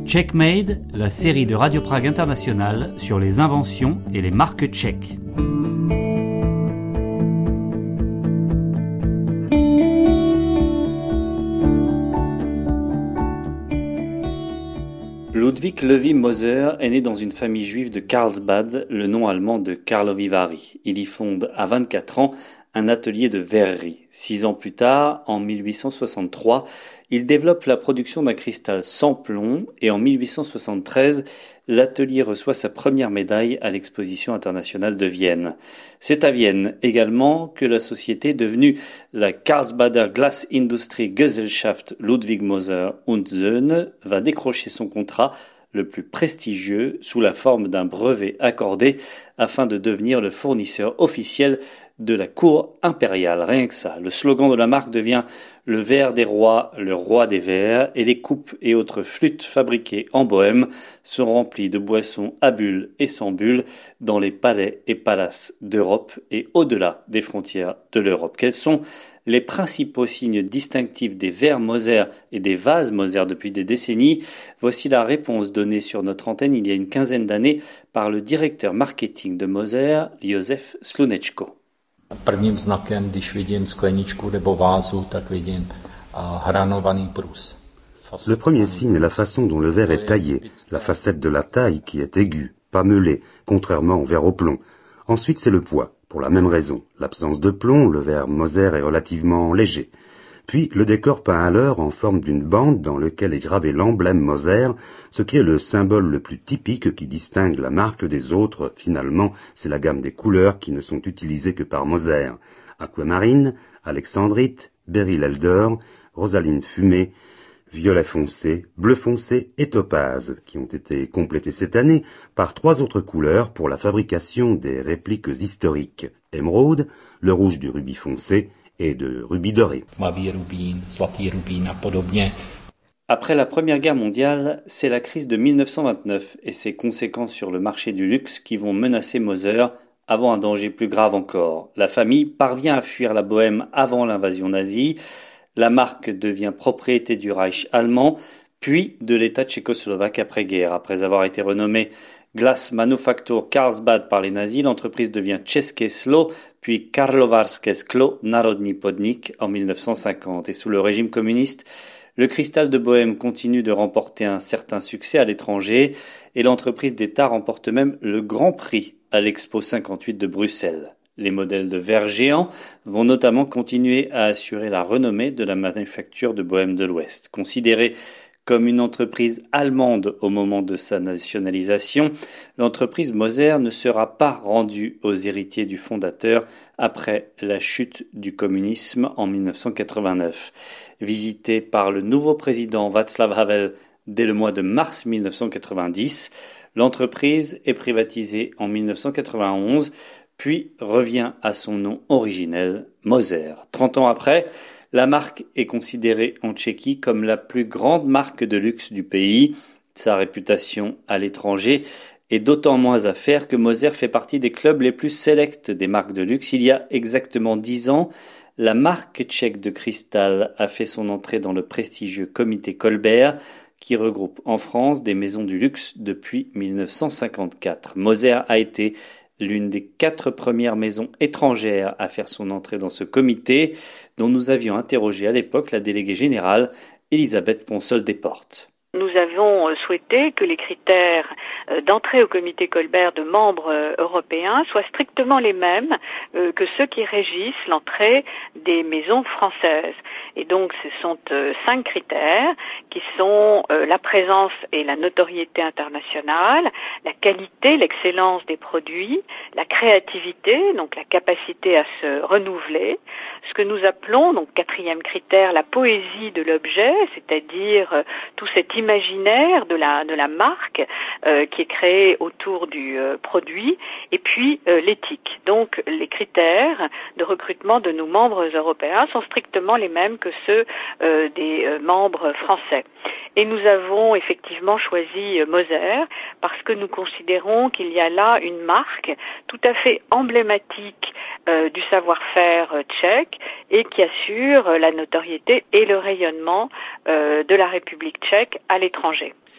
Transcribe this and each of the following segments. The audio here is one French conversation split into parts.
Checkmade, la série de Radio Prague International sur les inventions et les marques tchèques. Ludwig Levi Moser est né dans une famille juive de Karlsbad, le nom allemand de Karlovy Vary. Il y fonde à 24 ans un atelier de verrerie. 6 ans plus tard, en 1863, il développe la production d'un cristal sans plomb et en 1873, l'atelier reçoit sa première médaille à l'exposition internationale de Vienne. C'est à Vienne également que la société devenue la Karlsbader Glasindustrie Gesellschaft Ludwig Moser und Söhne va décrocher son contrat le plus prestigieux sous la forme d'un brevet accordé afin de devenir le fournisseur officiel de la cour impériale. Rien que ça. Le slogan de la marque devient le verre des rois, le roi des verres, et les coupes et autres flûtes fabriquées en Bohême sont remplies de boissons à bulles et sans bulles dans les palais et palaces d'Europe et au-delà des frontières de l'Europe. Quels sont les principaux signes distinctifs des verres Moser et des vases Moser depuis des décennies? Voici la réponse donnée sur notre antenne il y a une quinzaine d'années par le directeur marketing de Moser, Josef Slunečko. Prvním znakem, když vidím skleničku nebo vázu, tak vidím hranovaný průs. Le premier signe est la façon dont le verre est taillé, la facette de la taille qui est aiguë, pas meulée, contrairement au verre au plomb. Ensuite, c'est le poids, pour la même raison. L'absence de plomb, le verre Moser est relativement léger. Puis, le décor peint à l'heure en forme d'une bande dans lequel est gravé l'emblème Moser, ce qui est le symbole le plus typique qui distingue la marque des autres. Finalement, c'est la gamme des couleurs qui ne sont utilisées que par Moser. Aquamarine, alexandrite, béryl eldor, rosaline fumée, violet foncé, bleu foncé et topaz, qui ont été complétés cette année par 3 autres couleurs pour la fabrication des répliques historiques. Émeraude, le rouge du rubis foncé et de rubis doré. Après la Première Guerre mondiale, c'est la crise de 1929 et ses conséquences sur le marché du luxe qui vont menacer Moser avant un danger plus grave encore. La famille parvient à fuir la Bohême avant l'invasion nazie. La marque devient propriété du Reich allemand, puis de l'État tchécoslovaque après-guerre. Après avoir été renommée Glas Manufaktur Karlsbad par les nazis, l'entreprise devient České sklo, puis Karlovarské sklo Národní podnik en 1950. Et sous le régime communiste, le cristal de Bohême continue de remporter un certain succès à l'étranger et l'entreprise d'État remporte même le Grand Prix à l'Expo 58 de Bruxelles. Les modèles de verre géants vont notamment continuer à assurer la renommée de la manufacture de Bohême de l'Ouest. Considérée comme une entreprise allemande au moment de sa nationalisation, l'entreprise Moser ne sera pas rendue aux héritiers du fondateur après la chute du communisme en 1989. Visitée par le nouveau président Václav Havel dès le mois de mars 1990, l'entreprise est privatisée en 1991, puis revient à son nom originel, Moser. 30 ans après, la marque est considérée en Tchéquie comme la plus grande marque de luxe du pays. Sa réputation à l'étranger est d'autant moins à faire que Moser fait partie des clubs les plus sélects des marques de luxe. Il y a exactement 10 ans, la marque tchèque de cristal a fait son entrée dans le prestigieux comité Colbert, qui regroupe en France des maisons du luxe depuis 1954. Moser a été l'une des 4 premières maisons étrangères à faire son entrée dans ce comité, dont nous avions interrogé à l'époque la déléguée générale Elisabeth Ponsol-Desportes. Nous avons souhaité que les critères d'entrée au comité Colbert de membres européens soient strictement les mêmes que ceux qui régissent l'entrée des maisons françaises. Et donc ce sont 5 critères qui sont la présence et la notoriété internationale, la qualité, l'excellence des produits, la créativité, donc la capacité à se renouveler, ce que nous appelons, donc 4e critère, la poésie de l'objet, c'est-à-dire tout cet imaginaire de la marque qui est créé autour du produit, et puis l'éthique. Donc les critères de recrutement de nos membres européens sont strictement les mêmes que ceux des membres français. Et nous avons effectivement choisi Moser parce que nous considérons qu'il y a là une marque tout à fait emblématique du savoir-faire tchèque et qui assure la notoriété et le rayonnement de la République tchèque à l'étranger.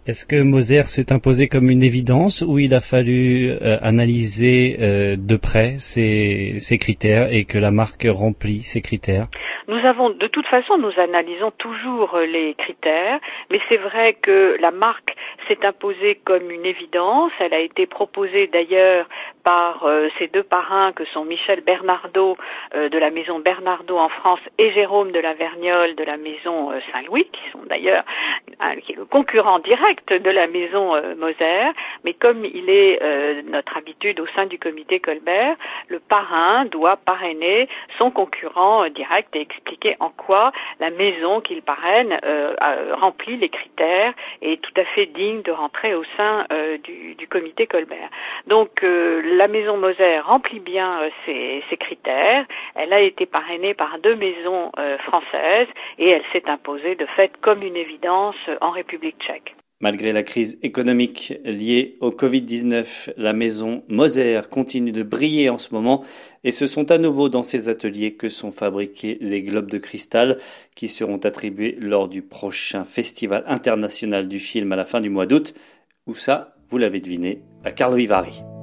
Est-ce que Moser s'est imposé comme une évidence ou il a fallu analyser de près ces critères et que la marque remplit ces critères? De toute façon, nous analysons toujours les critères, mais c'est vrai que la marque s'est imposée comme une évidence. Elle a été proposée d'ailleurs par ses deux parrains que sont Michel Bernardaud de la maison Bernardaud en France et Jérôme de la Vergnole de la maison Saint-Louis, qui sont d'ailleurs qui est le concurrent direct de la maison Moser. Mais comme il est notre habitude au sein du comité Colbert, le parrain doit parrainer son concurrent direct et expliquer en quoi la maison qu'il parraine remplit les critères et est tout à fait digne de rentrer au sein du comité Colbert. Donc la maison Moser remplit bien ces critères. Elle a été parrainée par deux maisons françaises et elle s'est imposée de fait comme une évidence en République tchèque. Malgré la crise économique liée au Covid-19, la maison Moser continue de briller en ce moment et ce sont à nouveau dans ses ateliers que sont fabriqués les globes de cristal qui seront attribués lors du prochain Festival international du film à la fin du mois d'août. Où ça, vous l'avez deviné, à Karlovy Vary.